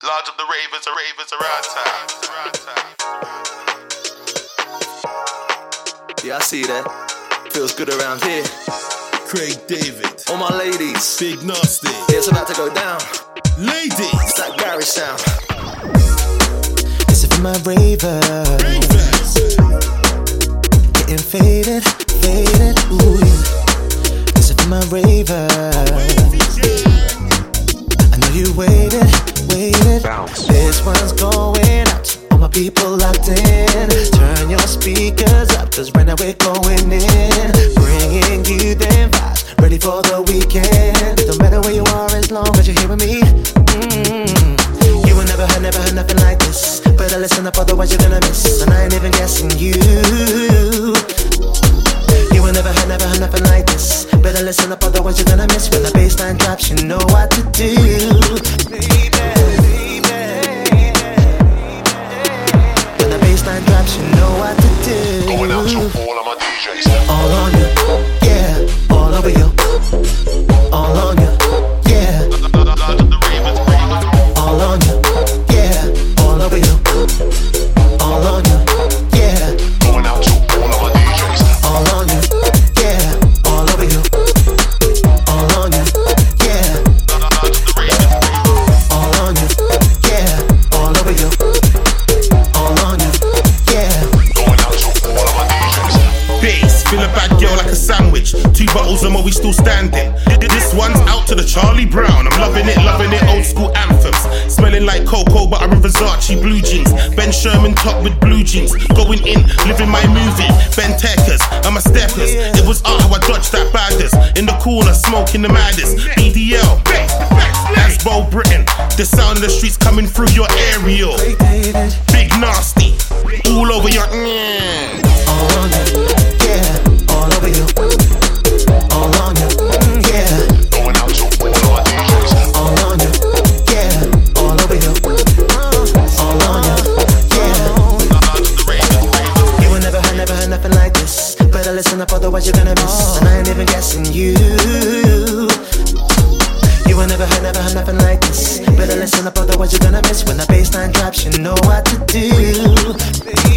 Large up the ravers around town. Yeah, I see that. Feels good around here. Craig David, All my ladies, Big Nasty, yeah, it's about to go down. ladies, It's that garage sound. This is for my ravers, ravers, getting faded, ooh yeah. This is for my ravers, I know you waited. Bounce. This one's going out to all my people locked in. Turn your speakers up, cause right now we're going in. Bringing you them vibes, ready for the weekend. Don't matter where you are as long as you're here with me. You will never heard nothing like this. Better listen up, otherwise you're gonna miss. And I ain't even guessing you. You will never heard nothing like this. Better listen up, otherwise you're gonna miss. When the bassline drops, you know what to do. When the bassline drops, you know what to do. Going out to all of my DJs. All on you, yeah, all over you. All on you, yeah, Large up the ravers. all on you, yeah, all over you. All on you, yeah, Going out to all of my DJs. all on you, yeah, all over you. All on you, yeah, Large up the ravers. all on you, yeah, all over you. All on you, yeah. Going out to all of my DJs. bass, fill a bad girl like a sandwich. 2 bottles and more, we still standing. This one's out to the Charlie Brown. I'm loving it, old school anthems. Smelling like cocoa, but I'm in Versace blue jeans. Ben Sherman top with blue jeans. Going in, living my movie. Ben Tekers, I'm a steppers. It was art how I dodged that baggers. In the corner, smoking the maddest. BDL, that's Bo Britain. The sound of the streets coming through your aerial. Big Nasty, all over your. All on you, yeah, all over you. All on you, yeah, Going out to all of my DJs. all on you, yeah, all over you. All on you, yeah. Large up the ravers. You will never heard nothing like this. Better listen up, otherwise you're gonna miss. And I ain't even guessing you. You will never heard nothing like this. Better listen up, otherwise you're gonna miss. When the bassline drops, you know what to do.